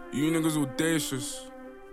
You niggas audacious.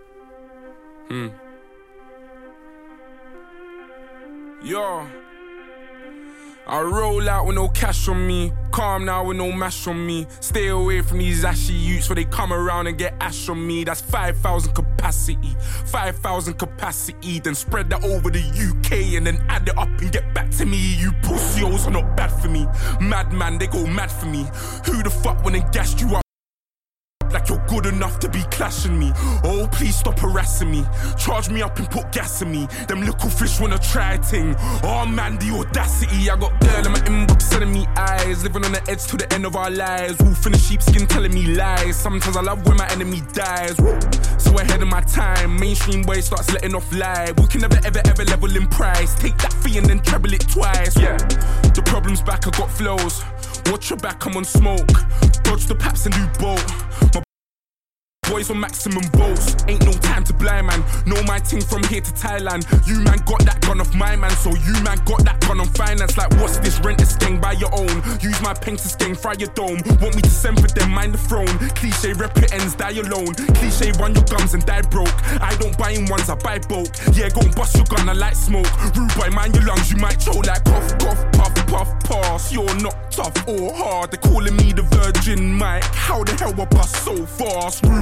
Yo. I roll out with no cash on me. Calm now with no mash on me. Stay away from these ashy youths where they come around and get ash on me. That's 5,000 capacity. 5,000 capacity. Then spread that over the UK and then add it up and get back to me. You pussios are not bad for me. Madman, they go mad for me. Who the fuck went and gassed you up? Like you're good enough to be clashing me. Oh, please stop harassing me. Charge me up and put gas in me. Them little fish wanna try a ting. Oh man, the audacity. I got girl in my inbox sending me eyes. Living on the edge to the end of our lives. Wolf in the sheepskin telling me lies. Sometimes I love when my enemy dies. So ahead of my time. Mainstream boy starts letting off lie. We can never ever level in price. Take that fee and then treble it twice. Yeah, the problem's back, I got flows. Watch your back, I'm on smoke. Dodge the paps and do both. My boys on maximum bolts. Ain't no time to blind man. Know my ting from here to Thailand. You man got that gun off my man. So you man got that gun on finance. Like what's this, rent a skeng by your own. Use my pen to skeng, fry your dome. Want me to send for them, mind the throne. Cliche rep it ends, die alone. Cliche run your gums and die broke. I don't buy in ones, I buy bulk. Yeah, go and bust your gun, I like smoke. Rude boy, mind your lungs, you might choke like cough, cough, puff, puff, pass. You're not tough or hard. They're calling me the Virgin Mike. How the hell I bust so fast? Rude